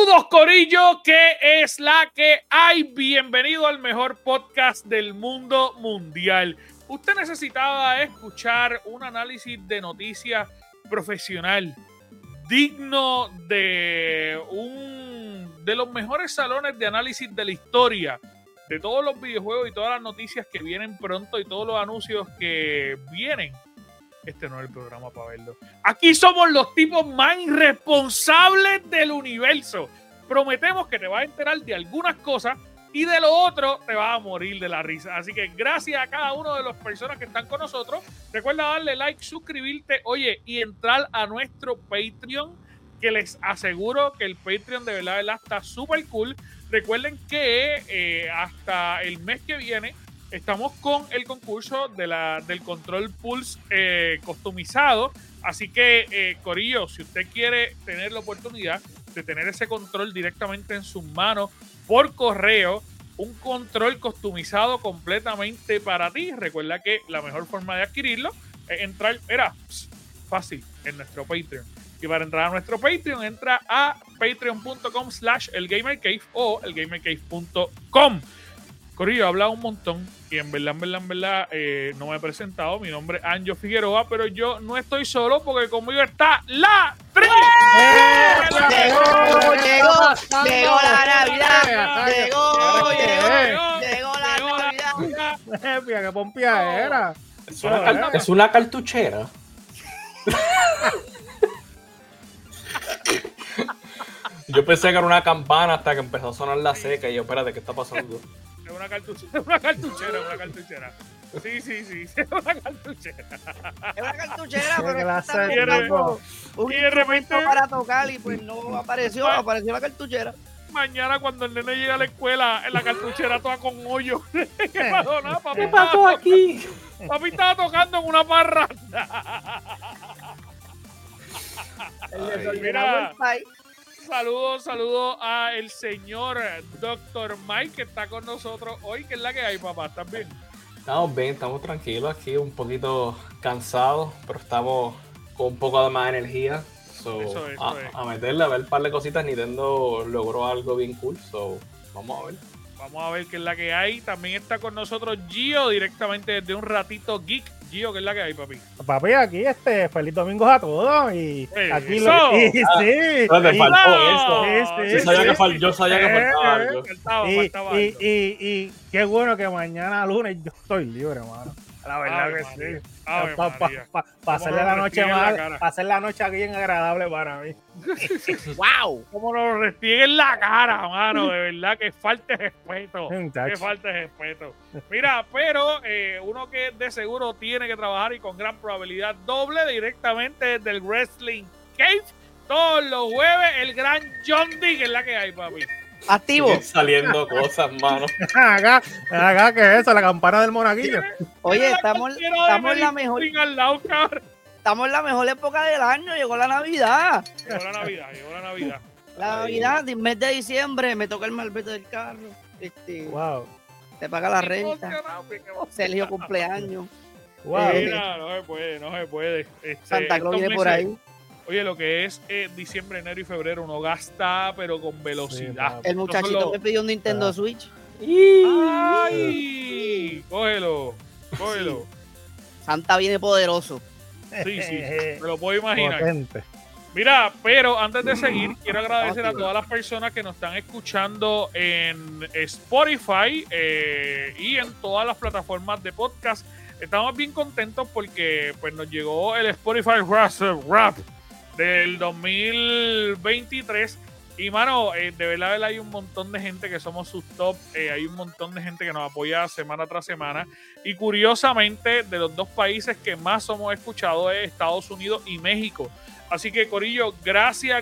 Saludos, Corillo, ¿qué es la que hay? Bienvenido al mejor podcast del mundo mundial. Usted necesitaba escuchar un análisis de noticias profesional, digno de los mejores salones de análisis de la historia, de todos los videojuegos y todas las noticias que vienen pronto y todos los anuncios que vienen. Este no es el programa para verlo. Aquí somos los tipos más irresponsables del universo. Prometemos que te vas a enterar de algunas cosas y de lo otro te vas a morir de la risa. Así que gracias a cada una de las personas que están con nosotros. Recuerda darle like, suscribirte, oye, y entrar a nuestro Patreon, que les aseguro que el Patreon de verdad está súper cool. Recuerden que hasta el mes que viene estamos con el concurso del Control Pulse customizado. Así que, Corillo, si usted quiere tener la oportunidad de tener ese control directamente en sus manos por correo, un control customizado completamente para ti, recuerda que la mejor forma de adquirirlo es entrar, fácil, en nuestro Patreon. Y para entrar a nuestro Patreon, entra a patreon.com/elgamercave o elgamercave.com. Corillo, he hablado un montón y en verdad, no me he presentado. Mi nombre es Anjo Figueroa, pero yo no estoy solo porque conmigo está la Tri. Llegó la Navidad. Llegó la Navidad. Mira, qué pompía era. Es una cartuchera. Yo pensé que era una campana hasta que empezó a sonar la seca y yo, espérate, ¿qué está pasando? Es una cartuchera. Sí, es una cartuchera. Es una cartuchera, pero y de repente para tocar y pues no apareció la cartuchera. Mañana cuando el nene llega a la escuela, en la cartuchera toda con hoyo. ¿Qué pasó? Nada, papi. ¿Qué pasó aquí? Papi estaba tocando en una parranda. Mira, saludos a el señor Dr. Mike que está con nosotros hoy. ¿Qué es la que hay, papá? ¿Estás bien? Estamos bien, estamos tranquilos aquí, un poquito cansados, pero estamos con un poco de más energía. Eso es. A meterle, a ver un par de cositas. Nintendo logró algo bien cool, vamos a ver. Vamos a ver qué es la que hay. También está con nosotros Gio, directamente desde un ratito geek. Gio, ¿qué es la que hay, papi? Papi, aquí feliz domingo a todos y aquí eso. sí. Te faltó eso. Sí, Yo sabía que faltaba algo. Faltaba algo. Y qué bueno que mañana lunes yo estoy libre, mano. La verdad que sí. Para hacer la noche aquí bien agradable para mí. ¡Wow! Como nos respiegue en la cara, mano. De verdad que falta de respeto. Que falta de respeto. Mira, pero uno que de seguro tiene que trabajar y con gran probabilidad doble directamente desde el Wrestling Cave todos los jueves, el gran John D, que es la que hay, papi. Activo. Siguen saliendo cosas, mano. Acá, ¿qué es eso? La campana del monaguillo. Oye, estamos en la mejor. Estamos en la mejor época del año. Llegó la Navidad. Llegó la Navidad. La Navidad, el mes de diciembre, me toca el malvete del carro. Wow. Te paga la renta. Sergio cumpleaños. Wow. Mira, no se puede. Santa Claus viene por ahí. Oye, lo que es diciembre, enero y febrero, uno gasta, pero con velocidad. El muchachito me pidió un Nintendo Switch. ¡Ay! Cógelo. Sí. Santa viene poderoso. Sí, me lo puedo imaginar. Potente. Mira, pero antes de seguir, quiero agradecer a todas las personas que nos están escuchando en Spotify y en todas las plataformas de podcast. Estamos bien contentos porque pues nos llegó el Spotify Rap del 2023 y mano, de verdad hay un montón de gente que somos sus top, hay un montón de gente que nos apoya semana tras semana y curiosamente de los dos países que más somos escuchados es Estados Unidos y México. Así que Corillo, gracias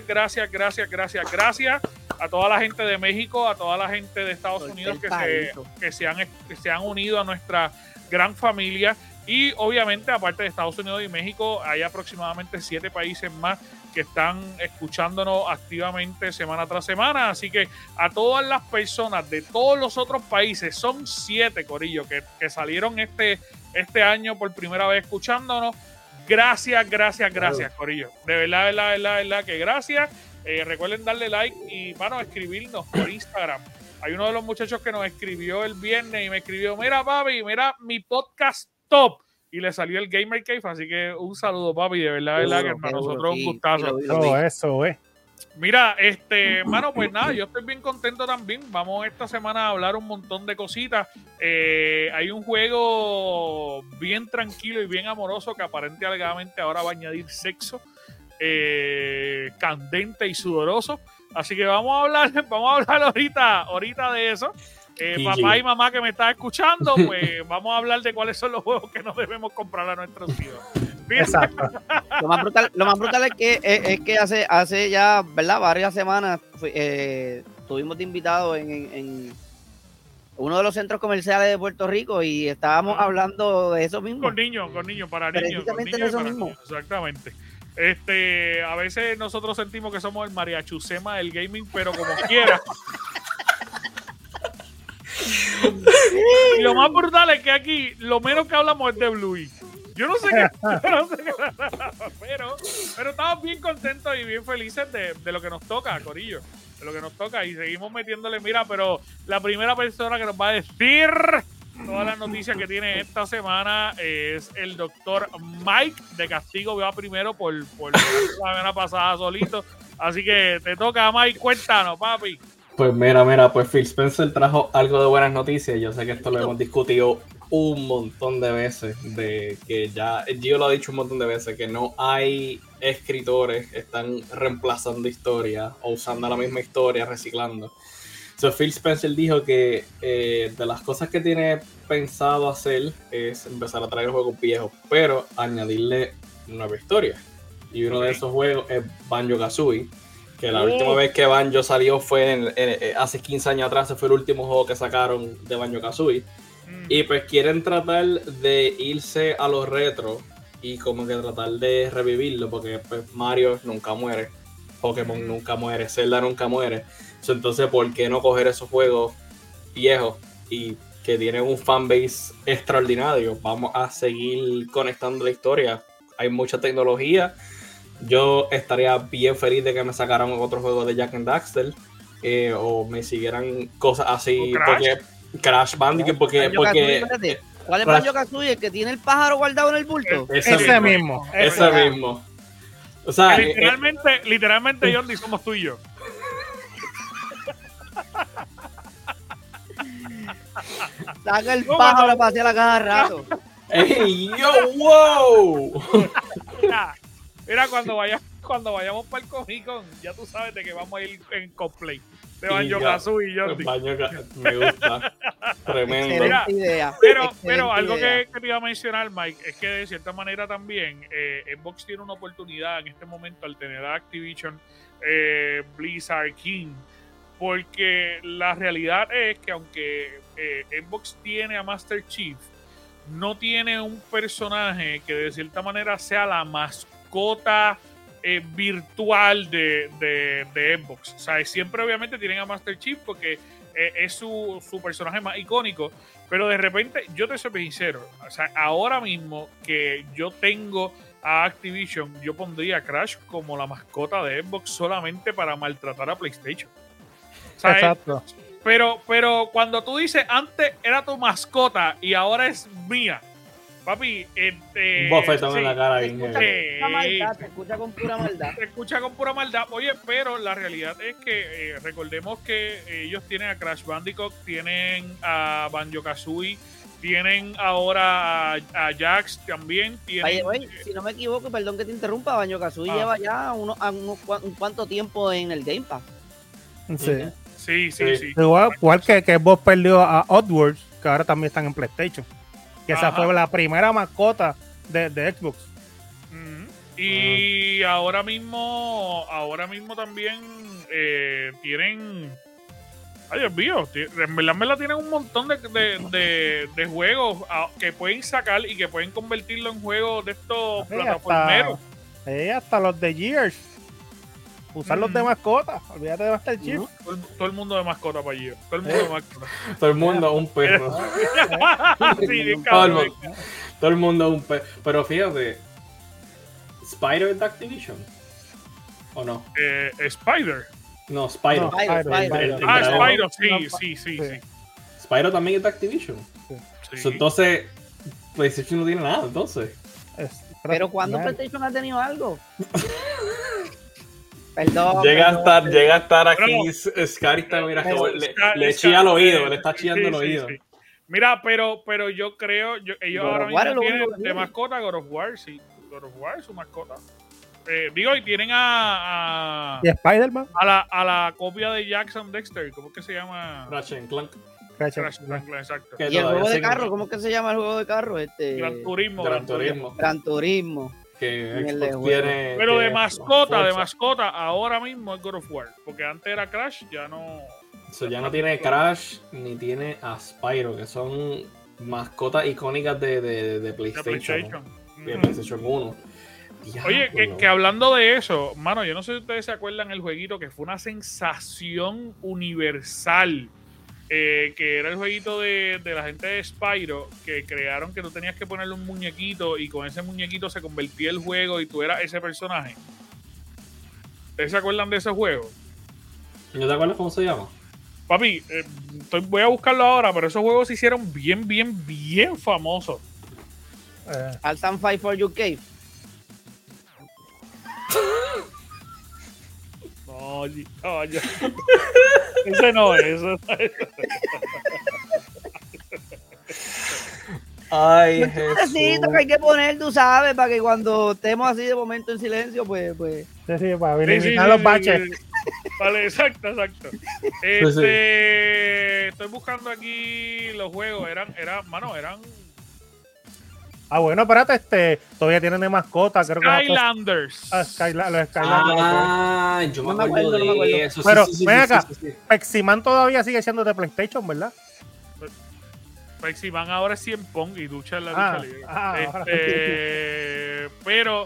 a toda la gente de México, a toda la gente de Estados Unidos que se han unido a nuestra gran familia. Y obviamente, aparte de Estados Unidos y México, hay aproximadamente 7 países más que están escuchándonos activamente semana tras semana. Así que a todas las personas de todos los otros países, son 7, Corillo, que salieron este año por primera vez escuchándonos. Gracias, Corillo. De verdad que gracias. Recuerden darle like y, mano, escribirnos por Instagram. Hay uno de los muchachos que nos escribió el viernes y me escribió, mira, papi, mira mi podcast top. Y le salió el Gamer Cave, así que un saludo, papi, de verdad, que para nosotros es un gustazo. Eso es. Mira, mano, pues nada, yo estoy bien contento también. Vamos esta semana a hablar un montón de cositas. Hay un juego bien tranquilo y bien amoroso que aparentemente ahora va a añadir sexo candente y sudoroso. Así que vamos a hablar ahorita de eso. Papá y mamá que me están escuchando, pues vamos a hablar de cuáles son los juegos que no debemos comprar a nuestros hijos. Exacto. Lo más brutal es que hace ya, ¿verdad? Varias semanas estuvimos de invitados en uno de los centros comerciales de Puerto Rico y estábamos hablando de eso mismo. Con niños, para niños. Precisamente de eso mismo. Niños, exactamente. A veces nosotros sentimos que somos el mariachusema del gaming, pero como quiera. Y lo más brutal es que aquí lo menos que hablamos es de Bluey. Yo no sé qué, pero estamos bien contentos y bien felices de lo que nos toca, corillo, de lo que nos toca, y seguimos metiéndole, mira, pero la primera persona que nos va a decir todas las noticias que tiene esta semana es el doctor Mike de Castigo. Va primero por la semana pasada solito, así que te toca, Mike, cuéntanos, papi. Pues mira, pues Phil Spencer trajo algo de buenas noticias. Yo sé que esto lo hemos discutido un montón de veces, de que ya Gio lo ha dicho un montón de veces, que no hay escritores que están reemplazando historia o usando la misma historia, reciclando. So, Phil Spencer dijo que de las cosas que tiene pensado hacer es empezar a traer juegos viejos, pero añadirle nueva historia. Y uno de esos juegos es Banjo-Kazooie, que la última vez que Banjo salió fue hace 15 años atrás. Ese fue el último juego que sacaron de Banjo-Kazooie. Y pues quieren tratar de irse a los retro y como que tratar de revivirlo, porque pues Mario nunca muere, Pokémon nunca muere, Zelda nunca muere. Entonces, ¿por qué no coger esos juegos viejos y que tienen un fanbase extraordinario? Vamos a seguir conectando la historia. Hay mucha tecnología. Yo estaría bien feliz de que me sacaran otro juego de Jak and Daxter, o me siguieran cosas así, porque Crash Bandicoot, porque ¿cuál es Banjo-Kazooie? ¿El que tiene el pájaro guardado en el bulto? Ese mismo. O sea, literalmente Jordi, somos tú y yo. Saca el pájaro para hacer la cada rato. ¡Ey, yo, wow! Mira, cuando vayamos para el Comic Con, ya tú sabes de que vamos a ir en cosplay de Banjo-Kazooie y Jordi. Me gusta. Tremendo. Mira, idea. Pero algo que te iba a mencionar, Mike, es que de cierta manera también Xbox tiene una oportunidad en este momento al tener a Activision, Blizzard, King, porque la realidad es que aunque Xbox tiene a Master Chief, no tiene un personaje que de cierta manera sea la mascota virtual de Xbox. O sea, siempre obviamente tienen a Master Chief porque es su personaje más icónico, pero de repente, yo te soy sincero, o sea, ahora mismo que yo tengo a Activision, yo pondría a Crash como la mascota de Xbox solamente para maltratar a PlayStation. O sea, exacto. Pero cuando tú dices, antes era tu mascota y ahora es mía, papi, un bofetón en la cara. Se escucha con pura maldad. Se escucha con pura maldad. Oye, pero la realidad es que recordemos que ellos tienen a Crash Bandicoot, tienen a Banjo-Kazooie, tienen ahora a Jax también. Oye, si no me equivoco, perdón que te interrumpa, Banjo-Kazooie lleva ya un cuánto tiempo en el Game Pass. Sí. Igual que vos perdió a Oddworld, que ahora también están en PlayStation. Que esa fue la primera mascota de Xbox. Y ahora mismo también tienen... Ay, Dios mío, en verdad tienen un montón de juegos que pueden sacar y que pueden convertirlo en juegos de estos plataformeros. Hasta los de Gears. Usarlos de mascota. Olvídate de Master Chief. Todo el mundo de mascota para allí. Todo el mundo de mascota. Todo el mundo un perro. Sí, bien cabrón. Todo el mundo un perro. Pero fíjate, Spyro es de Activision. ¿O no? Spider. No, Spyro. Spyro, sí. Spyro también es de Activision. Sí. Entonces, PlayStation no tiene nada, entonces. Pero ¿cuándo PlayStation ha tenido algo? Perdón. Llega a estar aquí, Scary está, mira, le chilla al oído, le está chillando el oído. Sí. Mira, pero yo creo, ellos ahora mismo tienen de mascota God of War, sí. God of War es su mascota. Y tienen ¿Y Spider-Man? a la copia de Jackson Dexter, ¿cómo es que se llama? Crash Clank. Exacto. ¿Y el juego de carro? ¿Cómo es que se llama el juego de carro? Gran Turismo. Gran Turismo. Que Xbox tiene. Pero de mascota, ahora mismo es God of War. Porque antes era Crash, ya no. Ya no tiene Crash ni tiene a Spyro, que son mascotas icónicas de PlayStation. De PlayStation 1. Oye, que hablando de eso, mano, yo no sé si ustedes se acuerdan el jueguito que fue una sensación universal. Que era el jueguito de la gente de Spyro, que crearon que tú tenías que ponerle un muñequito y con ese muñequito se convertía el juego y tú eras ese personaje. ¿Ustedes se acuerdan de ese juego? ¿No te acuerdas cómo se llama? Papi, voy a buscarlo ahora, pero esos juegos se hicieron bien famosos. Altan Fight for UK. No, ese no es eso. Ay, un chistecito que hay que poner, tú sabes, para que cuando estemos así de momento en silencio, pues. Sí, para eliminar los baches. Vale, exacto. Estoy buscando aquí los juegos. Eran. Ah, bueno, espérate, todavía tienen de mascota, creo Skylanders. Los Skylanders. Yo me acuerdo de eso. Pero, ven acá, Peximan todavía sigue siendo de PlayStation, ¿verdad? Peximan ahora es 100 Pong y ducha en la lucha libre. Pero...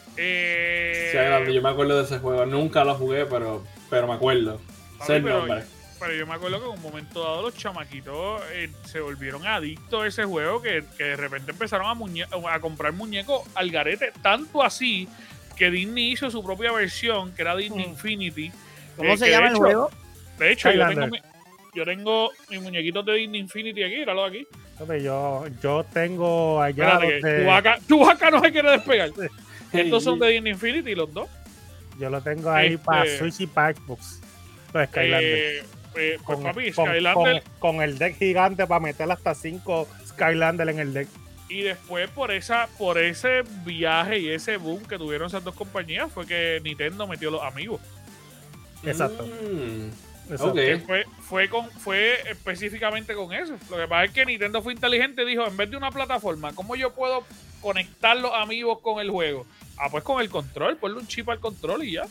yo me acuerdo de ese juego. Nunca lo jugué, pero me acuerdo. Pero yo me acuerdo que en un momento dado los chamaquitos se volvieron adictos a ese juego que de repente empezaron a comprar muñecos al garete, tanto así que Disney hizo su propia versión que era Disney Infinity. ¿Cómo se llama el juego? De hecho, yo tengo mis muñequitos de Disney Infinity aquí, míralo aquí. Yo tengo allá. Chewbacca no se quiere despegar. Estos son de Disney Infinity, los dos. Yo lo tengo ahí para Switch y para Xbox. Los Skylanders. Skylander con el deck gigante para meter hasta 5 Skylander en el deck. Y después por ese viaje y ese boom que tuvieron esas dos compañías fue que Nintendo metió los amigos. Exacto. Okay. Fue específicamente con eso. Lo que pasa es que Nintendo fue inteligente y dijo, en vez de una plataforma, ¿cómo yo puedo conectar los amigos con el juego? Pues con el control, ponle un chip al control y ya.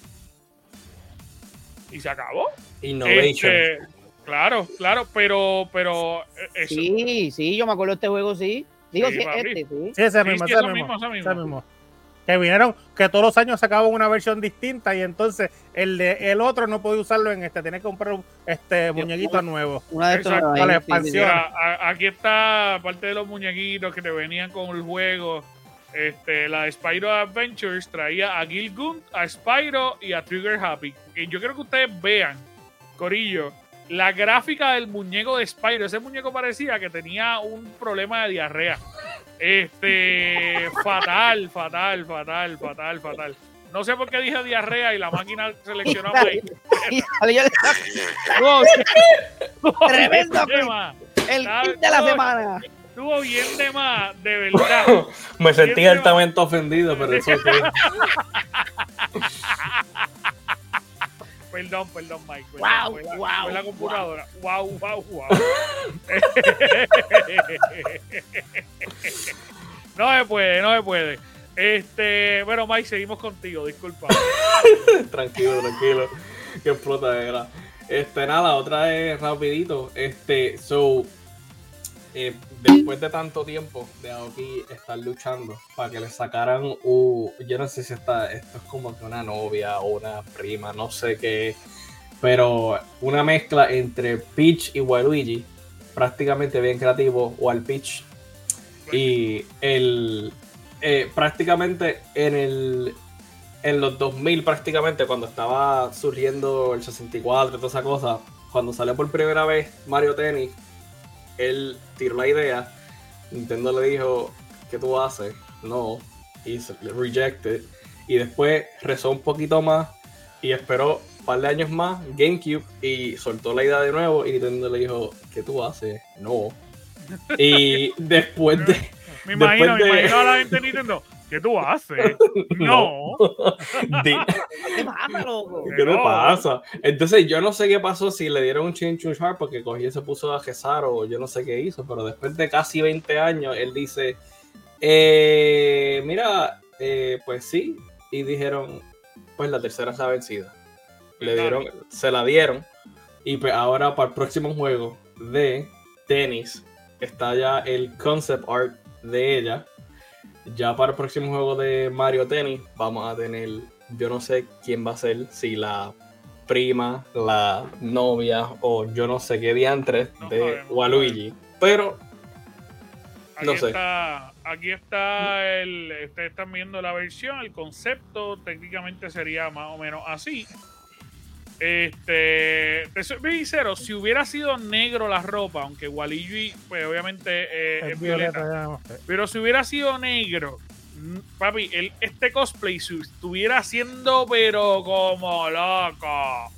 Y se acabó. Innovation. Claro, pero eso. Sí, yo me acuerdo de este juego, sí. Digo, sí, sí. Sí, ese mismo. Que vinieron, que todos los años sacaban una versión distinta y entonces el otro no podía usarlo en tenía que comprar muñequitos nuevos. Una de estas para la expansión. Aquí está parte de los muñequitos que te venían con el juego. La de Spyro Adventures traía a Gil Gunt, a Spyro y a Trigger Happy. Y yo quiero que ustedes vean, corillo, la gráfica del muñeco de Spyro. Ese muñeco parecía que tenía un problema de diarrea. Fatal. No sé por qué dije diarrea y la máquina seleccionó ahí. Tremendo. El kit de la semana. Estuvo bien de más, de verdad. Me sentí altamente ofendido, pero eso es Perdón, Mike. Wow. Fue la computadora. Wow. No se puede. Bueno, Mike, seguimos contigo, disculpa. Tranquilo. Que explota de verdad. Nada, otra vez rapidito. Después de tanto tiempo de Aoki estar luchando para que le sacaran yo no sé si esto es como que una novia o una prima, no sé qué es, pero una mezcla entre Peach y Waluigi, prácticamente bien creativo, o al Peach, y prácticamente en en los 2000 prácticamente, cuando estaba surgiendo el 64 y toda esa cosa, cuando salió por primera vez Mario Tennis, él tiró la idea, Nintendo le dijo, ¿qué tú haces? No, y se rejected, y después rezó un poquito más y esperó un par de años más, GameCube, y soltó la idea de nuevo y Nintendo le dijo, ¿qué tú haces? No. Y después de... Me imagino a la gente de Nintendo, ¿qué tú haces? No. ¿Qué te pasa, loco? ¿Qué te pasa? Entonces yo no sé qué pasó, si le dieron un change to heart porque cogió y se puso a rezar o yo no sé qué hizo, pero después de casi 20 años él dice, mira, pues sí, y dijeron, pues la tercera está vencida. Se la dieron, y pues ahora para el próximo juego de tenis está ya el concept art de ella. Ya para el próximo juego de Mario Tennis vamos a tener, yo no sé quién va a ser, si la prima, la novia o yo no sé qué diantres de Waluigi, pero no sé. Aquí está ustedes están viendo la versión, el concepto técnicamente sería más o menos así. Te soy sincero, si hubiera sido negro la ropa, aunque Waluigi pues obviamente es violeta, pero si hubiera sido negro, papi, este cosplay se estuviera haciendo pero como loco.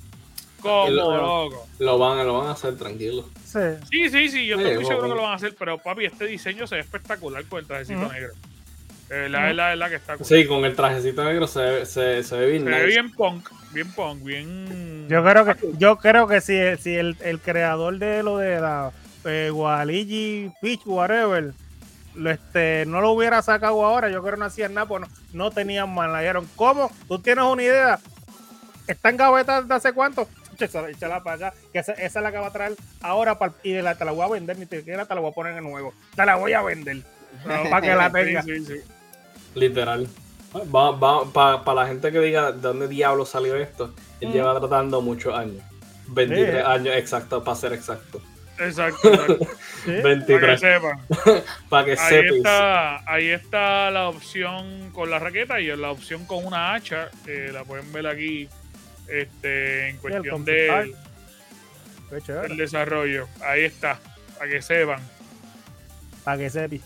Lo van a hacer tranquilo. Sí, yo estoy muy seguro que lo van a hacer, pero papi, este diseño se ve espectacular con el trajecito negro. La verdad que está cool. Sí, con el trajecito negro se ve bien se ve nice. bien punk, bien... Yo creo que si el creador de lo de la Waluigi, Peach, whatever, no lo hubiera sacado ahora, yo creo que no hacían nada, pues no tenían mal. Le dijeron, ¿cómo? ¿Tú tienes una idea? ¿Está en gaveta de hace cuánto? Échala para acá, que esa es la que va a traer ahora y te la voy a vender, ni siquiera te la voy a poner en nuevo. Te la voy a vender. Para que la tenga. Sí. Literal. Para la gente que diga de dónde diablo salió esto, él lleva tratando muchos años. 23 años exacto, para ser exacto. Exacto. 23. Para que sepas. Ahí está la opción con la raqueta y la opción con una hacha. La pueden ver aquí en cuestión del desarrollo. Ahí está. Para que sepan. Para que sepis.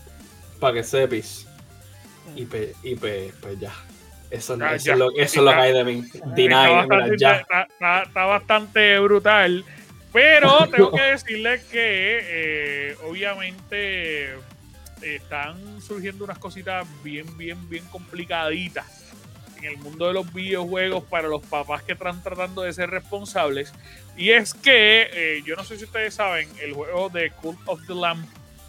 Y pues ya. Eso es lo que hay de mí. Está bastante brutal. Pero tengo que decirles que obviamente están surgiendo unas cositas bien complicaditas en el mundo de los videojuegos para los papás que están tratando de ser responsables. Y es que, yo no sé si ustedes saben, el juego de Cult of the Lamb,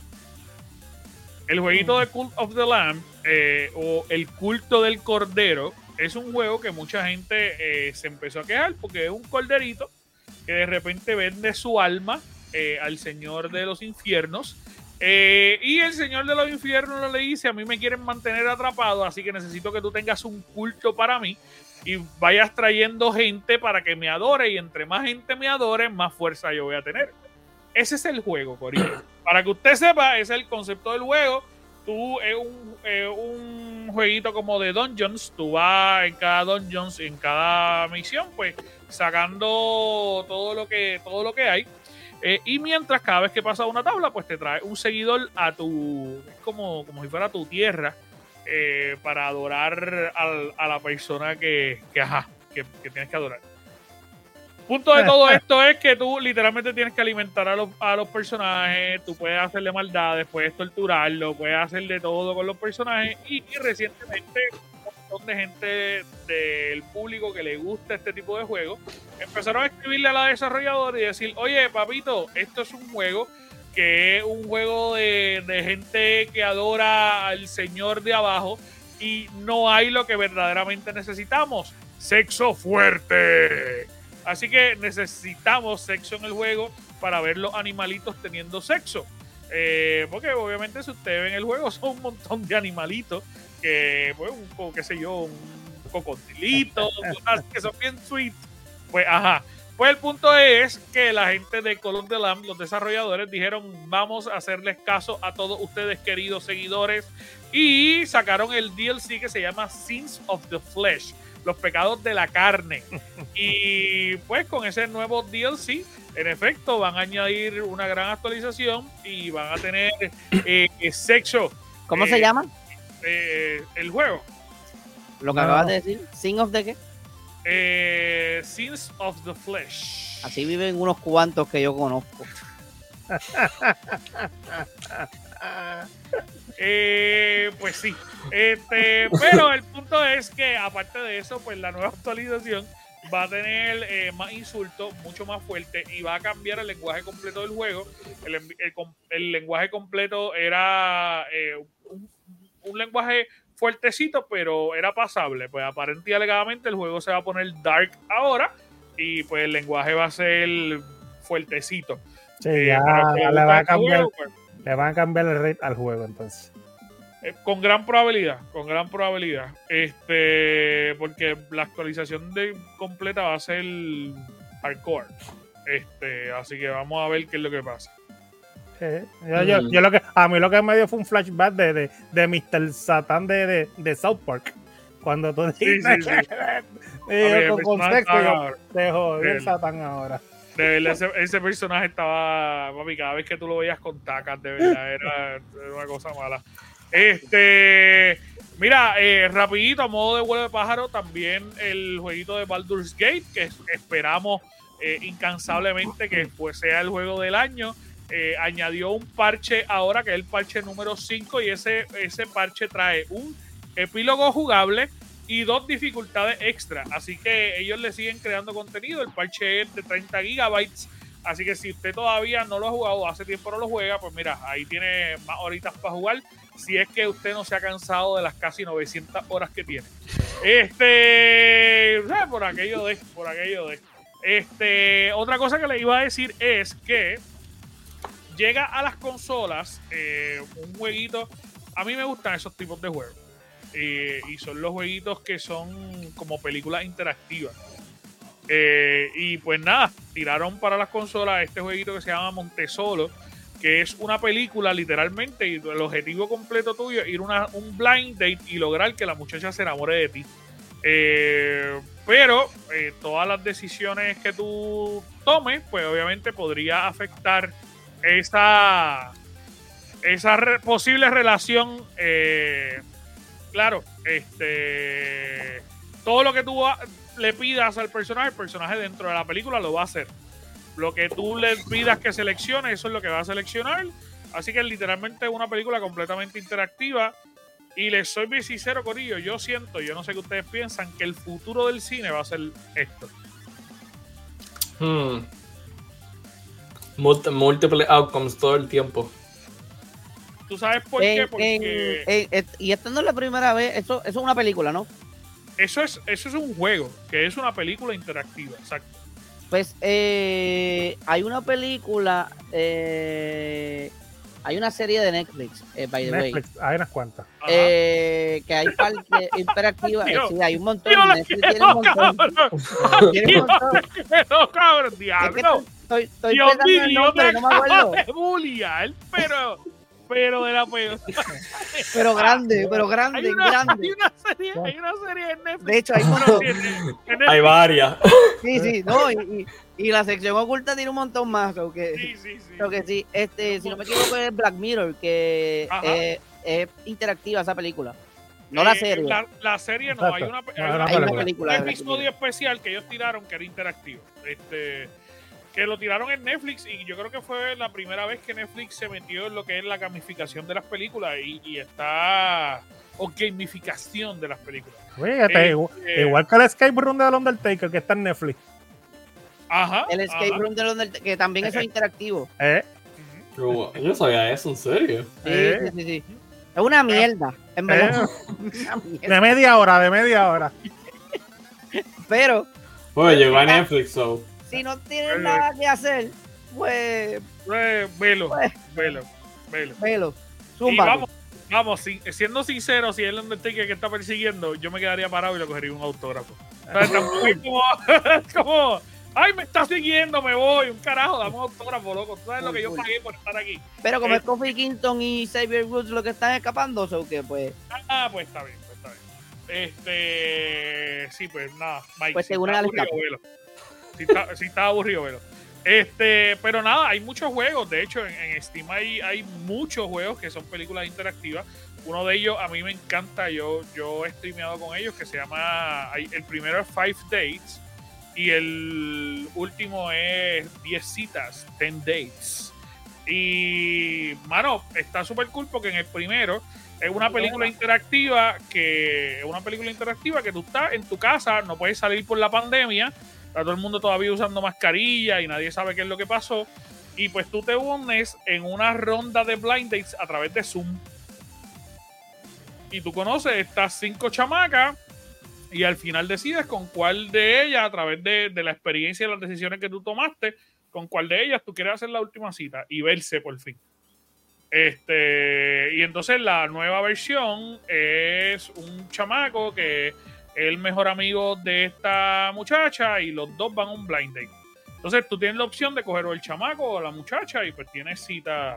el jueguito de Cult of the Lamb, o el culto del cordero, es un juego que mucha gente se empezó a quejar porque es un corderito que de repente vende su alma al Señor de los Infiernos, y el Señor de los Infiernos le dice, a mí me quieren mantener atrapado, así que necesito que tú tengas un culto para mí y vayas trayendo gente para que me adore, y entre más gente me adore, más fuerza yo voy a tener. Ese es el juego, Corillo. Para que usted sepa, ese es el concepto del juego. Tú es un jueguito como de dungeons. Tú vas en cada dungeons, en cada misión, pues sacando todo lo que hay. Y mientras cada vez que pasa una tabla, pues te trae un seguidor a tu, es como si fuera tu tierra, para adorar a la persona que tienes que adorar. Punto de todo esto es que tú literalmente tienes que alimentar a los personajes, tú puedes hacerle maldades, puedes torturarlo, puedes hacer de todo con los personajes, y recientemente un montón de gente del público que le gusta este tipo de juegos empezaron a escribirle a la desarrolladora y decir, oye papito, esto es un juego que es un juego de gente que adora al señor de abajo y no hay lo que verdaderamente necesitamos, sexo fuerte. Así que necesitamos sexo en el juego para ver los animalitos teniendo sexo. Porque obviamente si ustedes ven el juego son un montón de animalitos que, pues, qué sé yo, un cocodrilito, cosas que son bien sweet. Pues Pues el punto es que la gente de Call of the Lamb, los desarrolladores, dijeron, vamos a hacerles caso a todos ustedes, queridos seguidores, y sacaron el DLC que se llama Sins of the Flesh. los pecados de la carne. Y pues con ese nuevo DLC, en efecto, van a añadir una gran actualización y van a tener sexo. ¿Cómo se llama? El juego. Lo que acabas de decir. ¿Sin of the qué? Sins of the Flesh. Así viven unos cuantos que yo conozco. Pues sí. Pero el punto es que aparte de eso, pues la nueva actualización va a tener más insultos, mucho más fuerte, y va a cambiar el lenguaje completo del juego. El lenguaje completo era un lenguaje fuertecito, pero era pasable. Pues aparentemente y alegadamente el juego se va a poner dark ahora y pues el lenguaje va a ser fuertecito. Sí, ya le van a cambiar, le van a cambiar el rate al juego entonces. Con gran probabilidad, porque la actualización completa va a ser hardcore, así que vamos a ver qué es lo que pasa. Yo a mí lo que me dio fue un flashback de Mr. Satan de South Park, cuando tú dices con sexo, yo te jodí el Satan ahora. De verdad, ese personaje estaba, papi, cada vez que tú lo veías con tacas, de verdad, era una cosa mala. Mira, rapidito, a modo de vuelo de pájaro, también el jueguito de Baldur's Gate, que esperamos incansablemente que pues sea el juego del año, añadió un parche ahora, que es el parche número 5, y ese parche trae un epílogo jugable y 2 dificultades extra, así que ellos le siguen creando contenido. El parche es de 30 gigabytes, así que si usted todavía no lo ha jugado, hace tiempo no lo juega, pues mira, ahí tiene más horitas para jugar, si es que usted no se ha cansado de las casi 900 horas que tiene. Por aquello de. Otra cosa que le iba a decir es que llega a las consolas un jueguito. A mí me gustan esos tipos de juegos. Y son los jueguitos que son como películas interactivas. Y pues nada, tiraron para las consolas este jueguito que se llama Montesolo, que es una película literalmente, y el objetivo completo tuyo es ir a un blind date y lograr que la muchacha se enamore de ti. Pero todas las decisiones que tú tomes, pues obviamente podría afectar esa posible relación. Claro, todo lo que tú le pidas al personaje, el personaje dentro de la película lo va a hacer. Lo que tú le pidas que seleccione, eso es lo que va a seleccionar. Así que literalmente es una película completamente interactiva. Y les soy bien sincero, corillo, yo no sé qué ustedes piensan, que el futuro del cine va a ser esto. Múltiples outcomes todo el tiempo. ¿Tú sabes por qué? Porque y esta no es la primera vez, eso es una película, ¿no? Eso es un juego, que es una película interactiva, exacto. Pues hay una película, hay una serie de Netflix, by the way. Hay unas cuantas. Que hay parte interactiva. Sí, hay un montón. Netflix tiene un montón. No, cabrón, diablo. Estoy pensando en el nombre, no me acuerdo. Pero de la peor. Pero grande. Hay una serie en Netflix. De hecho, hay varias. Sí, no, y la sección oculta tiene un montón más. Sí. Si no me equivoco es Black Mirror, que es interactiva esa película. No la serie. La serie no, hay una película. Un episodio especial que ellos tiraron que era interactivo. Que lo tiraron en Netflix, y yo creo que fue la primera vez que Netflix se metió en lo que es la gamificación de las películas o gamificación de las películas. Fíjate, igual que el Escape Room del Undertaker, que está en Netflix. El Escape Room del Undertaker, que también es interactivo. Yo sabía eso, ¿en serio? Sí. Es una mierda, en verdad. De media hora. Pero llegó a Netflix, si no tienes nada que hacer, pues velo. Zumba. Vamos, siendo sincero, si es el Undertaker que está persiguiendo, yo me quedaría parado y le cogería un autógrafo. O sea, tampoco es como, ay, me está siguiendo, me voy, un carajo, dame un autógrafo, loco. Tú sabes lo que yo pagué por estar aquí. Pero como es Kofi Kingston y Xavier Woods lo que están escapando, ¿o qué? Pues pues está bien. Sí, pues nada, Mike. Pues te unes al staff. Si está aburrido, velo. Pero nada, hay muchos juegos. De hecho, en Steam hay muchos juegos que son películas interactivas. Uno de ellos a mí me encanta. Yo he streameado con ellos, que se llama. El primero es 5 Dates. Y el último es 10 citas, 10 dates. Y, mano, está súper cool porque en el primero es una película interactiva que tú estás en tu casa, no puedes salir por la pandemia, está todo el mundo todavía usando mascarilla y nadie sabe qué es lo que pasó. Y pues tú te unes en una ronda de blind dates a través de Zoom. Y tú conoces estas 5 chamacas y al final decides con cuál de ellas, a través de la experiencia y las decisiones que tú tomaste, con cuál de ellas tú quieres hacer la última cita y verse por fin. Y entonces la nueva versión es un chamaco que es el mejor amigo de esta muchacha y los dos van a un blind date. Entonces tú tienes la opción de coger o el chamaco o la muchacha y pues tienes cita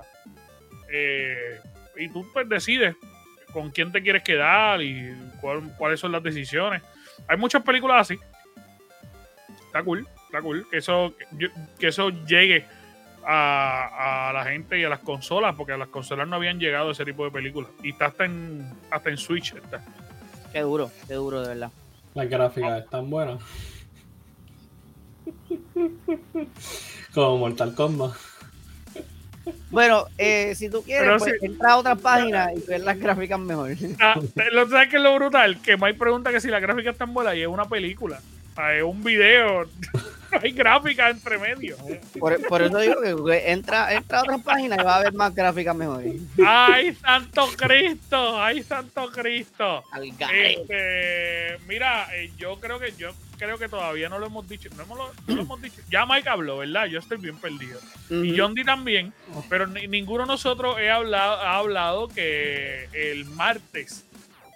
y tú pues decides con quién te quieres quedar y cuáles son las decisiones. Hay muchas películas así. Está cool que eso llegue a la gente y a las consolas, porque a las consolas no habían llegado ese tipo de películas. Y está hasta en Switch. Está. Qué duro, de verdad. Las gráficas están buenas. Como Mortal Kombat. Bueno, si tú quieres, pues entra a otras páginas y ver las gráficas mejor. ¿Sabes qué es lo brutal? Que Mike pregunta que si las gráficas están buenas y es una película. Es un video. Hay gráficas entre medio. Por eso digo que entra a otras páginas y va a haber más gráficas mejores. ¡Ay, santo Cristo! Mira, yo creo que todavía no lo hemos dicho. No lo hemos dicho. Ya Mike habló, ¿verdad? Yo estoy bien perdido. Y John D también. Pero ninguno de nosotros ha hablado que el martes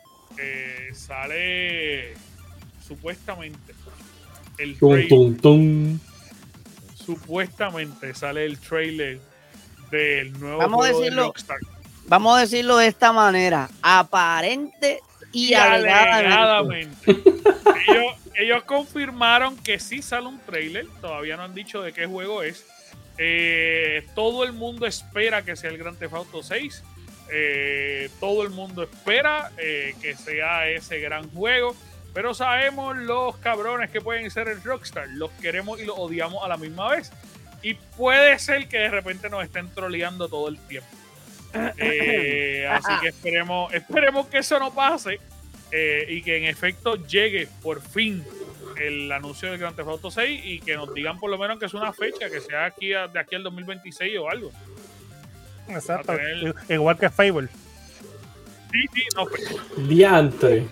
sale supuestamente el trailer. Supuestamente sale el trailer del nuevo juego de Rockstar. Vamos a decirlo de esta manera: aparente y alegadamente. Ellos confirmaron que sí sale un trailer. Todavía no han dicho de qué juego es. Todo el mundo espera que sea el Grand Theft Auto 6. Todo el mundo espera que sea ese gran juego. Pero sabemos los cabrones que pueden ser el Rockstar. Los queremos y los odiamos a la misma vez. Y puede ser que de repente nos estén troleando todo el tiempo. Así que esperemos que eso no pase. Y que en efecto llegue por fin el anuncio del Grand Theft Auto 6. Y que nos digan por lo menos que es una fecha. Que sea de aquí al 2026 o algo. Exacto. Igual que Fable. Sí, no. Pues. Diantre.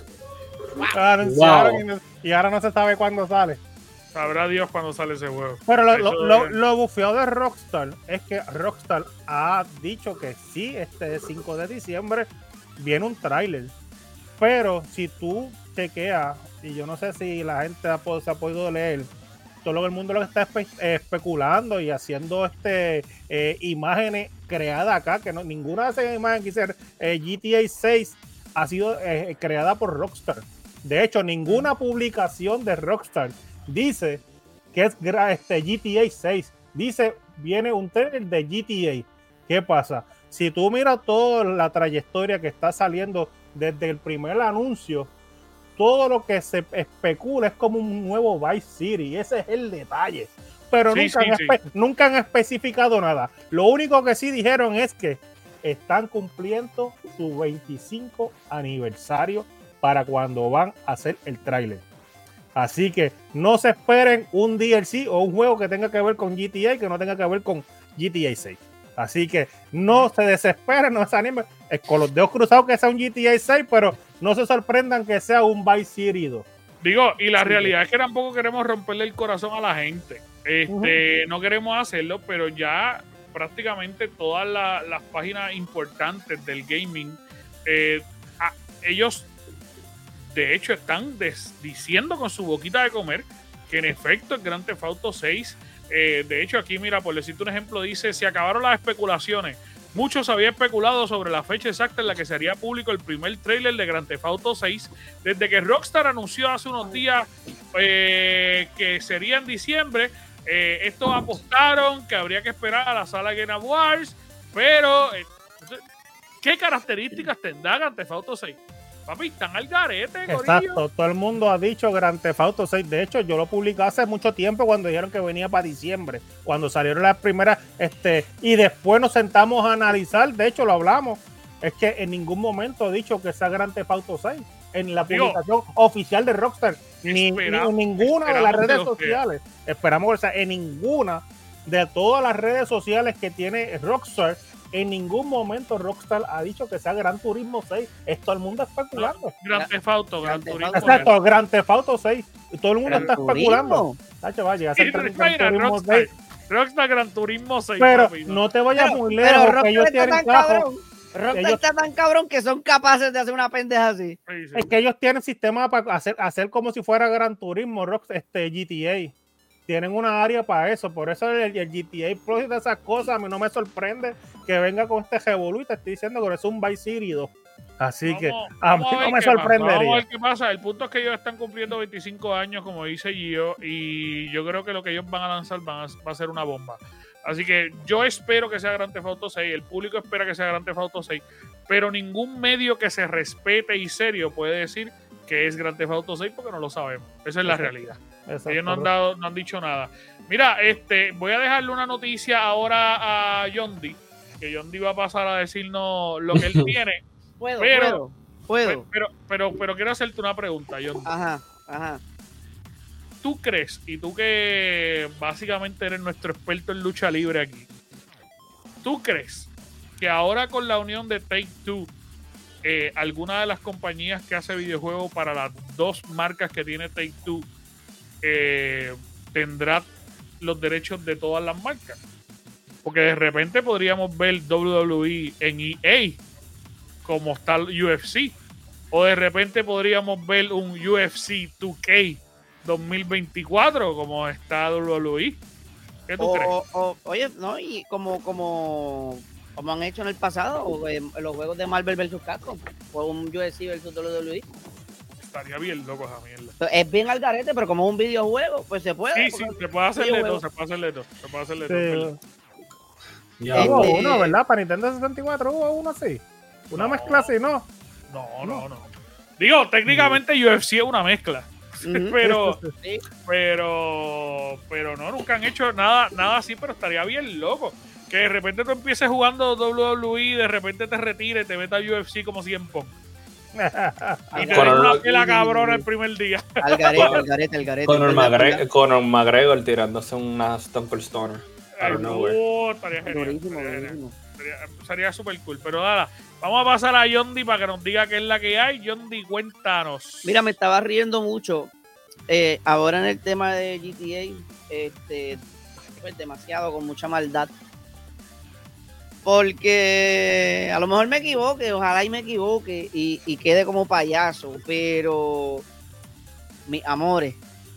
Y ahora no se sabe cuándo sale. Sabrá Dios cuándo sale ese juego. Pero lo bufeado de Rockstar es que Rockstar ha dicho que sí, este 5 de diciembre viene un tráiler. Pero si tú chequeas, y yo no sé si la gente se ha podido leer, todo el mundo lo que está especulando y haciendo imágenes creadas acá, que no, ninguna de esas imágenes que hicieron GTA 6 ha sido creada por Rockstar. De hecho, ninguna publicación de Rockstar dice que es GTA 6. Dice, viene un trailer de GTA. ¿Qué pasa? Si tú miras toda la trayectoria que está saliendo desde el primer anuncio, todo lo que se especula es como un nuevo Vice City. Ese es el detalle. Pero nunca han especificado nada. Lo único que sí dijeron es que están cumpliendo su 25 aniversario para cuando van a hacer el tráiler. Así que no se esperen un DLC o un juego que tenga que ver con GTA y que no tenga que ver con GTA 6. Así que no se desesperen, no se animen. Es con los dedos cruzados que sea un GTA 6, pero no se sorprendan que sea un Vice City 2. Digo, y la realidad es que tampoco queremos romperle el corazón a la gente. No queremos hacerlo, pero ya prácticamente todas las páginas importantes del gaming, ellos de hecho están diciendo con su boquita de comer que en efecto el Grand Theft Auto 6, de hecho aquí mira, por decirte un ejemplo, dice: se acabaron las especulaciones, Muchos habían especulado sobre la fecha exacta en la que sería público el primer tráiler de Grand Theft Auto 6, desde que Rockstar anunció hace unos días que sería en diciembre. Estos apostaron que habría que esperar a la sala Game Awards, pero ¿qué características tendrá Grand Theft Auto 6? Papi, están al garete, corillo. Exacto, todo el mundo ha dicho Grand Theft Auto 6. De hecho, yo lo publiqué hace mucho tiempo cuando dijeron que venía para diciembre, cuando salieron las primeras, y después nos sentamos a analizar, de hecho lo hablamos, es que en ningún momento he dicho que sea Grand Theft Auto 6 en la publicación oficial de Rockstar, ni en ninguna de las redes sociales. Esperamos que sea en ninguna de todas las redes sociales que tiene Rockstar. En ningún momento Rockstar ha dicho que sea Gran Turismo 6. Todo el mundo especulando. Gran Theft Auto, Gran Turismo. Exacto, Gran Theft Auto 6. Y todo el mundo está especulando. Tacho, vaya, Rockstar Gran Turismo 6. Pero papi, no te vayas muy lejos. Pero que Rockstar ellos está tienen tan cabrón. Rockstar está tan cabrón que son capaces de hacer una pendeja así. Sí, sí. Es que ellos tienen sistema para hacer como si fuera Gran Turismo, GTA. Tienen una área para eso, por eso el GTA Plus y de esas cosas a mí no me sorprende que venga con este revolú y te estoy diciendo que es un Vice City 2. Así que a mí no me sorprendería. Vamos a ver qué pasa. El punto es que ellos están cumpliendo 25 años, como dice Gio, y yo creo que lo que ellos van a lanzar va a ser una bomba. Así que yo espero que sea Grand Theft Auto 6, el público espera que sea Grand Theft Auto 6, pero ningún medio que se respete y serio puede decir que es Grand Theft Auto 6 porque no lo sabemos. Esa es la realidad. Exacto. Ellos no han dicho nada. Mira, voy a dejarle una noticia ahora a Yondi, que Yondi va a pasar a decirnos lo que él tiene. Puedo. Pero quiero hacerte una pregunta, Yondi. Ajá. ¿Tú crees, y tú que básicamente eres nuestro experto en lucha libre aquí, tú crees que ahora con la unión de Take-Two, alguna de las compañías que hace videojuegos para las dos marcas que tiene Take-Two tendrá los derechos de todas las marcas? Porque de repente podríamos ver WWE en EA como está el UFC, o de repente podríamos ver un UFC 2K 2024 como está WWE. ¿Qué tú crees? Oye, no, y como han hecho en el pasado, los juegos de Marvel vs. Capcom, o un UFC vs. WWE. Estaría bien loco esa mierda. Es bien al garete, pero como es un videojuego, pues se puede. Sí, se puede hacer de todo, Ya hubo uno, ¿verdad? Para Nintendo 64 hubo uno así. Una mezcla así, ¿no? No. Digo, técnicamente UFC es una mezcla. Pero no, nunca han hecho nada así, pero estaría bien loco. Que de repente tú empieces jugando WWE y de repente te retires y te metas a UFC como 100 Pong. Y te den una pela cabrona el primer día. Al garete. Conor McGregor tirándose una Stone Cold Stunner. Estaría genial. Sería súper cool. Pero nada, vamos a pasar a Yondi para que nos diga qué es la que hay. Yondi, cuéntanos. Mira, me estaba riendo mucho ahora en el tema de GTA, pues demasiado, con mucha maldad. Porque a lo mejor me equivoque, ojalá y me equivoque y quede como payaso, pero mis amores,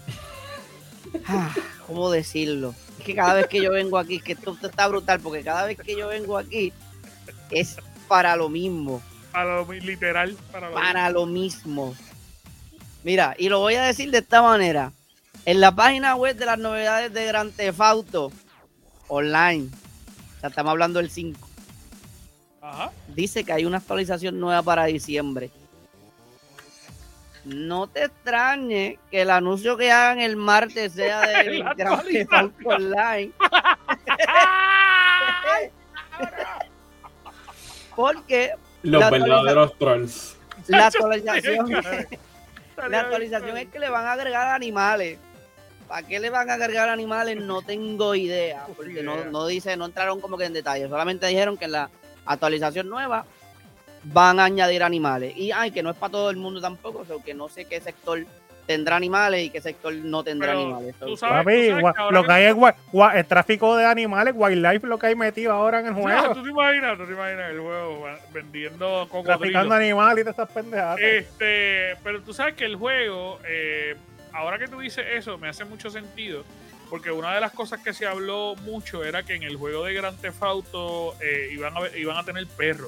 ¿cómo decirlo? Es que cada vez que yo vengo aquí, es que esto está brutal, porque cada vez que yo vengo aquí es para lo mismo. Literal. Para lo mismo. Mira, y lo voy a decir de esta manera. En la página web de las novedades de Grand Theft Auto Online, o sea, estamos hablando del 5. Ajá. Dice que hay una actualización nueva para diciembre. No te extrañe que el anuncio que hagan el martes sea del Grand Theft Auto Online. Porque los verdaderos trolls. La actualización es que le van a agregar animales. ¿Para qué le van a agregar animales? No tengo idea. Porque no entraron como que en detalle. Solamente dijeron que en la actualización nueva van a añadir animales. Y que no es para todo el mundo tampoco. O sea, que no sé qué sector tendrá animales y qué sector no tendrá animales. Tú sabes lo que hay es el tráfico de animales, wildlife, lo que hay metido ahora en el juego. ¿Tú te imaginas el juego vendiendo cocodrilos? Traficando animales y de esas pendejadas. Pero tú sabes que el juego, ahora que tú dices eso, me hace mucho sentido. porque una de las cosas que se habló mucho era que en el juego de Grand Theft Auto iban a tener perros.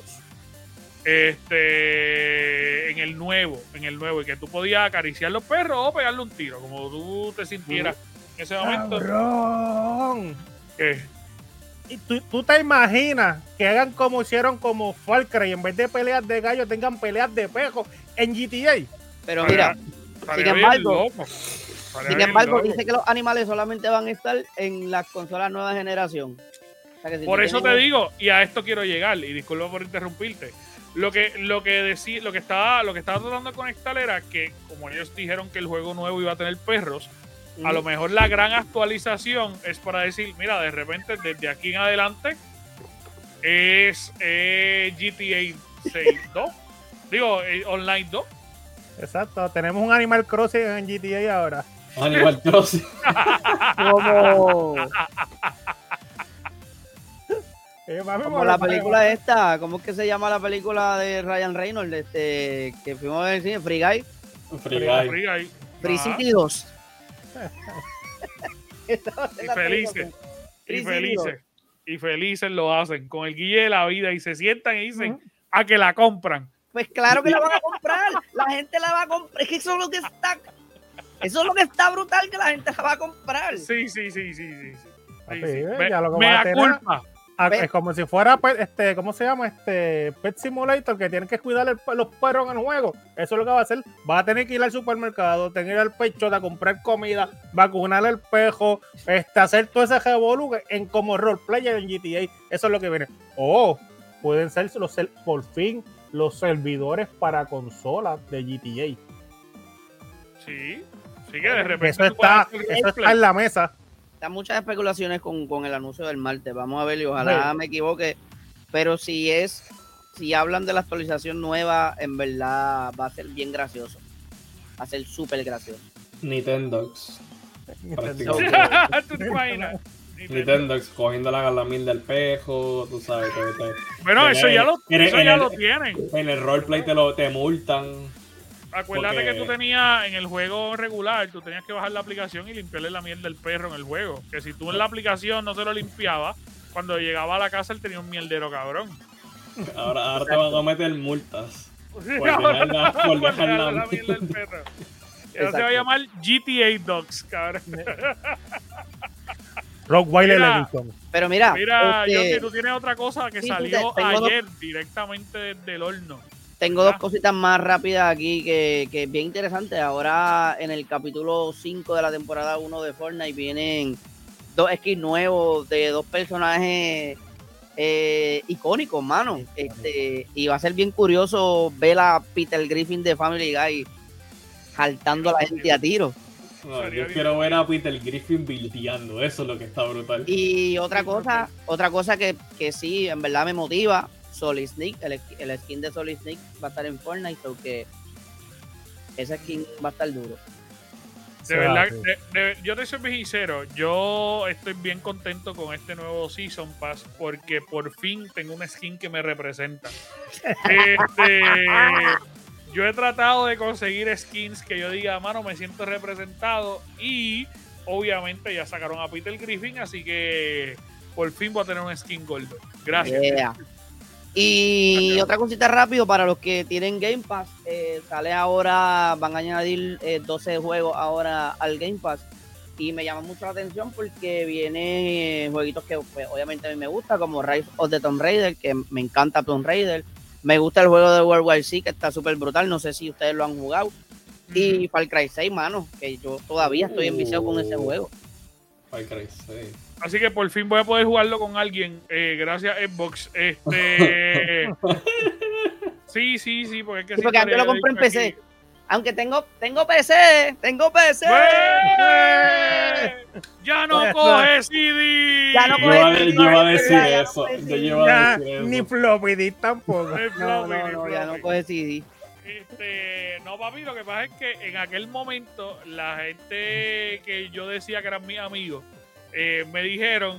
En el nuevo, y que tú podías acariciar los perros o pegarle un tiro, como tú te sintieras en ese momento. ¡Cabrón! ¿Qué? ¿Y tú te imaginas que hagan como hicieron como Far Cry, en vez de peleas de gallos tengan peleas de pejos en GTA? Pero mira, sin embargo, dice que los animales solamente van a estar en las consolas nueva generación. O sea que por eso te digo, y a esto quiero llegar, y disculpa por interrumpirte. Lo que estaba tratando de conectar era que, como ellos dijeron que el juego nuevo iba a tener perros, a lo mejor la gran actualización es para decir, mira, de repente, desde aquí en adelante, es GTA 6 2. Digo, Online 2. Exacto, tenemos un Animal Crossing en GTA ahora. Animal Crossing. Como la película esta, ¿cómo es que se llama la película de Ryan Reynolds? Que fuimos a ver el cine, Free Guy. Free City 2. Y felices lo hacen con el guille de la vida y se sientan y dicen a que la compran. Pues claro que la van a comprar, la gente la va a comprar. Es que eso es lo que está brutal, que la gente la va a comprar. Sí. Ya lo que me va a da tener, culpa. Es como si fuera, ¿cómo se llama? Pet Simulator, que tienen que cuidar los perros en el juego. Eso es lo que va a hacer. Va a tener que ir al supermercado, tener que ir al pecho a comprar comida, vacunar al pejo, hacer todo ese revolú en como roleplayer en GTA. Eso es lo que viene. Pueden ser por fin los servidores para consolas de GTA. Sí, que de repente eso está en la mesa. Están muchas especulaciones con el anuncio del martes. Vamos a ver y ojalá me equivoque. Pero si hablan de la actualización nueva, en verdad va a ser bien gracioso. Va a ser súper gracioso. Nintendox. ¿Tú te imaginas? Nintendox cogiendo la galamil del pejo, tú sabes. Bueno, eso ya lo tienen. En el roleplay te multan. Acuérdate que tú tenías en el juego regular, tú tenías que bajar la aplicación y limpiarle la miel del perro en el juego. Que si tú en la aplicación no te lo limpiabas, cuando llegaba a la casa él tenía un mierdero cabrón. Ahora te van a meter multas. Por dejar la miel del perro. Ahora se va a llamar GTA Dogs, cabrón. Rottweiler Edition. Pero mira, Yoki, tú tienes otra cosa que salió ayer directamente desde el horno. Tengo dos cositas más rápidas aquí que es bien interesante. Ahora en el capítulo 5 de la temporada 1 de Fortnite vienen dos skins nuevos de dos personajes icónicos, mano. Y va a ser bien curioso ver a Peter Griffin de Family Guy jaltando a la gente a tiro. No, yo quiero ver a Peter Griffin bildeando, eso es lo que está brutal. Y otra cosa que sí, en verdad me motiva. Solid Snake, el skin de Solid Snake va a estar en Fortnite, porque ese skin va a estar duro. De verdad, yo te soy bien sincero, yo estoy bien contento con este nuevo Season Pass porque por fin tengo una skin que me representa. Yo he tratado de conseguir skins que yo diga, mano, me siento representado, y obviamente ya sacaron a Peter Griffin, así que por fin voy a tener un skin gordo. Gracias. Yeah. Y otra cosita rápido para los que tienen Game Pass, sale ahora, van a añadir 12 juegos ahora al Game Pass, y me llama mucho la atención porque vienen jueguitos que pues, obviamente a mí me gusta, como Rise of the Tomb Raider, que me encanta Tomb Raider, me gusta el juego de World War Z, que está súper brutal, no sé si ustedes lo han jugado, y Far Cry 6, mano, que yo todavía estoy enviciado con ese juego. Far Cry 6. Así que por fin voy a poder jugarlo con alguien, gracias a Xbox. Sí, porque es que porque antes lo compré en PC. Aquí. Aunque tengo PC. ¡Ya no coge CD! Ya no coge CD. Yo iba a decir eso. Ni floppy disk tampoco. No, ya no coge CD. No, papi, lo que pasa es que en aquel momento la gente que yo decía que eran mis amigos me dijeron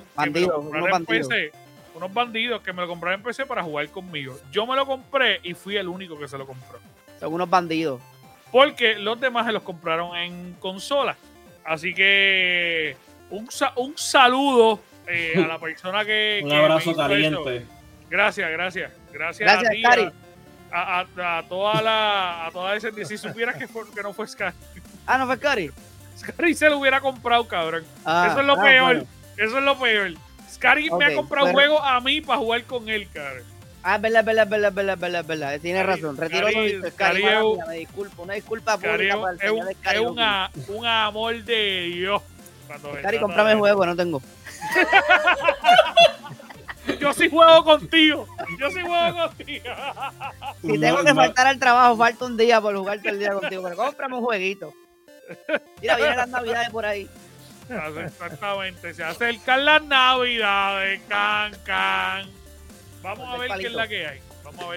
unos bandidos que me lo compraron en PC para jugar conmigo. Yo me lo compré y fui el único que se lo compró. Son unos bandidos. Porque los demás se los compraron en consola. Así que un saludo a la persona que Un que abrazo me hizo caliente. eso. Gracias Gracias, a ti, Cari. a toda esa, si supieras que no fue Scary. Ah, ¿no fue Cari? Scary se lo hubiera comprado, cabrón. Ah, Eso es lo peor. bueno. Eso es lo peor. Scary me Ok, ha comprado pero- juegos a mí para jugar con él, cabrón. Ah, es verdad. Tienes Cari- razón. Retiro lo Cari- dicho. Cari Cari, mala es- mía, me disculpo. Una disculpa Scary pública para el es un, señor Scary. un amor de Dios. Cuando se Cari, trata cómprame de- juego, no tengo. Yo sí juego contigo. Si tengo que faltar al trabajo, falta un día por jugar todo el día contigo. Pero cómprame un jueguito. Mira, vienen las navidades por ahí. Exactamente. Se acercan las navidades. Can. Vamos a ver qué es la que hay.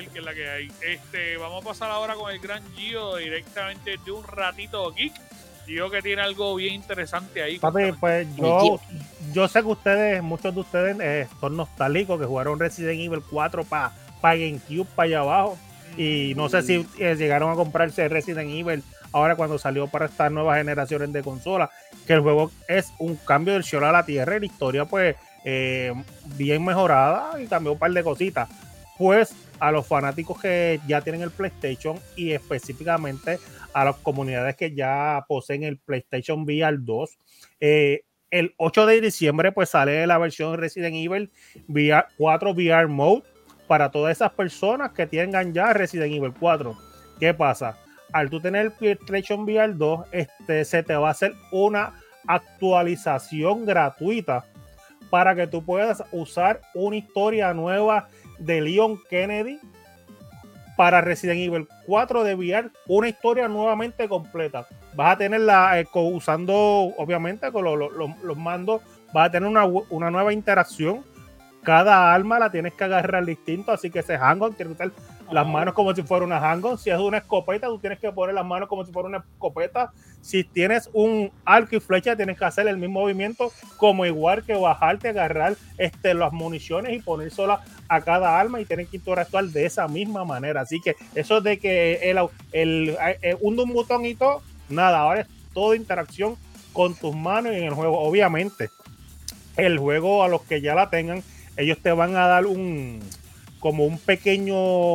Vamos a pasar ahora con el gran Gio directamente de un ratito geek. Gio que tiene algo bien interesante ahí. Papi, pues yo sé que muchos de ustedes son nostálgicos que jugaron Resident Evil 4 para GameCube, para allá abajo. Y no sé si llegaron a comprarse Resident Evil ahora cuando salió para estas nuevas generaciones de consolas, que el juego es un cambio del cielo a la tierra y la historia pues bien mejorada y cambió un par de cositas. Pues a los fanáticos que ya tienen el PlayStation y específicamente a las comunidades que ya poseen el PlayStation VR 2, el 8 de diciembre pues sale la versión Resident Evil 4 VR Mode para todas esas personas que tengan ya Resident Evil 4. ¿Qué pasa? Al tú tener el PlayStation VR 2, se te va a hacer una actualización gratuita para que tú puedas usar una historia nueva de Leon Kennedy para Resident Evil 4 de VR, una historia nuevamente completa. Vas a tenerla usando, obviamente, con los mandos, vas a tener una nueva interacción. Cada arma la tienes que agarrar distinto, así que ese handgun tienes que usar las manos como si fuera una handgun. Si es una escopeta, tú tienes que poner las manos como si fuera una escopeta. Si tienes un arco y flecha, tienes que hacer el mismo movimiento, como igual que bajarte, agarrar las municiones y ponérselas a cada arma y tienes que interactuar de esa misma manera. Así que eso de que un botón y todo, nada, ahora es toda interacción con tus manos y en el juego. Obviamente, el juego, a los que ya la tengan, ellos te van a dar como un pequeño,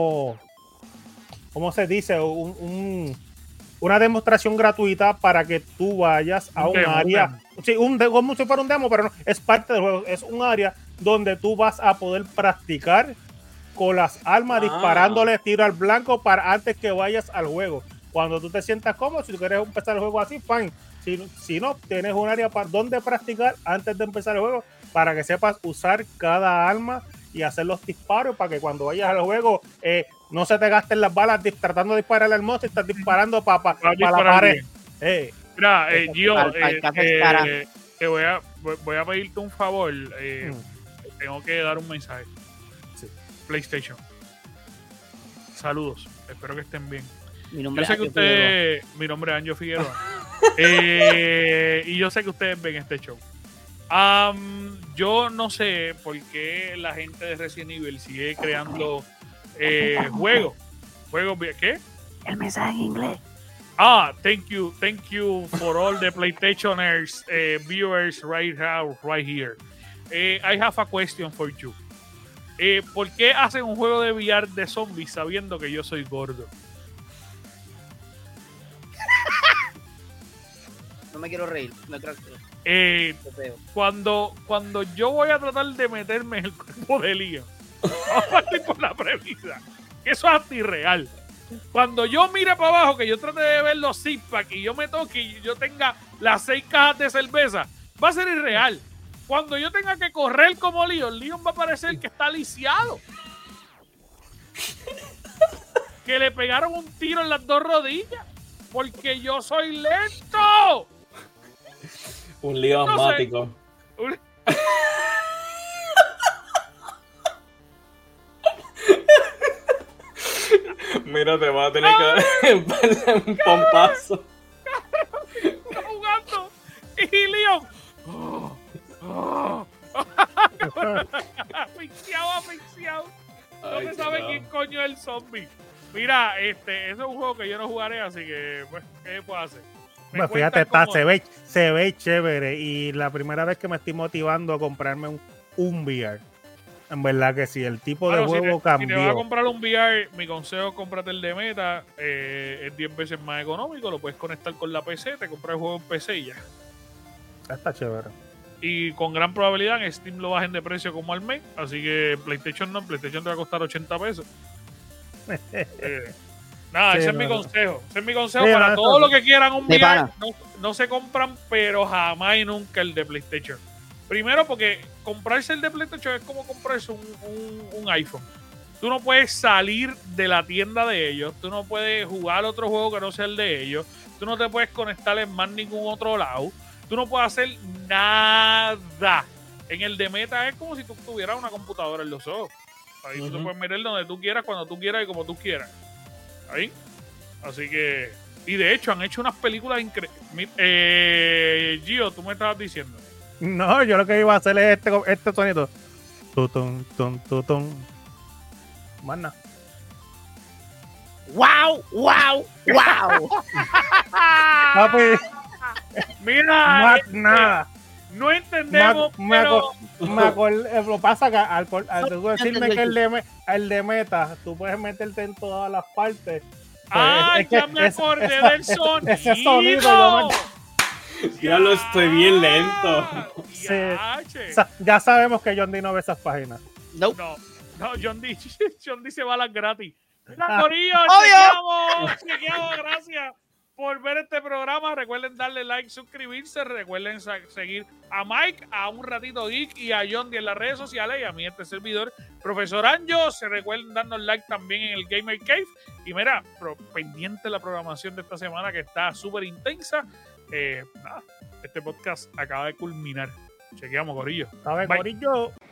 ¿cómo se dice? Una demostración gratuita para que tú vayas a un área. Sí, como si fuera un demo, pero no, es parte del juego. Es un área donde tú vas a poder practicar con las armas, disparándole tiro al blanco para antes que vayas al juego. Cuando tú te sientas cómodo, si tú quieres empezar el juego así, fine. Si no, tienes un área para donde practicar antes de empezar el juego para que sepas usar cada arma y hacer los disparos para que cuando vayas al juego no se te gasten las balas tratando de disparar al monstruo y estás disparando para la pared. Mira, Gio, te te voy a pedirte un favor. Tengo que dar un mensaje. Sí. PlayStation. Saludos. Espero que estén bien. Mi nombre Yo sé es que Anjo Figueroa. mi nombre es Anjo Figueroa. Y yo sé que ustedes ven este show. Yo no sé por qué la gente de Resident Evil sigue creando juegos. ¿Qué? El mensaje en inglés. Thank you for all the PlayStationers viewers right here. I have a question for you. ¿Por qué hacen un juego de VR de zombies sabiendo que yo soy gordo? No me quiero reír. No quiero Cuando yo voy a tratar de meterme en el cuerpo de Leon, vamos a partir por la premisa que eso es antirreal. Cuando yo mire para abajo, que yo trate de ver los six-pack y yo me toque y yo tenga las 6 cajas de cerveza, va a ser irreal. Cuando yo tenga que correr como Leon va a parecer que está lisiado. Que le pegaron un tiro en las 2 rodillas. Porque yo soy lento. Un lío asmático. Mira, te va a tener que dar un pompazo. Está jugando. Y Leon. Asfixiado. No se sabe quién coño es el zombie. Mira, eso es un juego que yo no jugaré, así que, pues, ¿qué puedo hacer? Pues fíjate, se ve chévere. Y la primera vez que me estoy motivando a comprarme un VR. En verdad que sí, el tipo de juego cambió. Si te vas a comprar un VR, mi consejo, cómprate el de Meta. Es 10 veces más económico. Lo puedes conectar con la PC. Te compras el juego en PC y ya. Está chévere. Y con gran probabilidad en Steam lo bajen de precio como al mes. Así que PlayStation te va a costar 80 pesos. Nada, Sí, ese es mi consejo. Ese es mi consejo Sí, para todos los que quieran un De VR. pana. No se compran, pero jamás y nunca el de PlayStation. Primero porque comprarse el de PlayStation es como comprarse un iPhone. Tú no puedes salir de la tienda de ellos. Tú no puedes jugar otro juego que no sea el de ellos. Tú no te puedes conectar en más ningún otro lado. Tú no puedes hacer nada. En el de Meta es como si tú tuvieras una computadora en los ojos. Ahí tú te puedes meter donde tú quieras, cuando tú quieras y como tú quieras. Ahí. Así que... Y de hecho han hecho unas películas increíbles. Gio, tú me estabas diciendo. No, yo lo que iba a hacer es este sonido. Tutun, tun, tutun. Más nada. ¡Wow! ¡Wow! ¡Wow! Papi, Mira, más nada. no entendemos, pero... Lo pasa que al tú decirme que el de Meta, tú puedes meterte en todas las partes. Pues, ya me acordé del sonido. Ese sonido, Ya lo estoy bien lento. Sí. Yache. ya sabemos que John D no ve esas páginas. Nope. No, John D se va a las gratis. Mira, Corillo, chequeamos, gracias por ver este programa. Recuerden darle like, suscribirse. Recuerden seguir a Mike, a Un Ratito Geek y a John D en las redes sociales. Y a mí, este servidor, Profesor Anjo. Se recuerden darnos like también en el Gamer Cave. Y mira, pendiente la programación de esta semana que está súper intensa. Este podcast acaba de culminar. Chequeamos, Corillo. ¿Sabes, Bye. Corillo?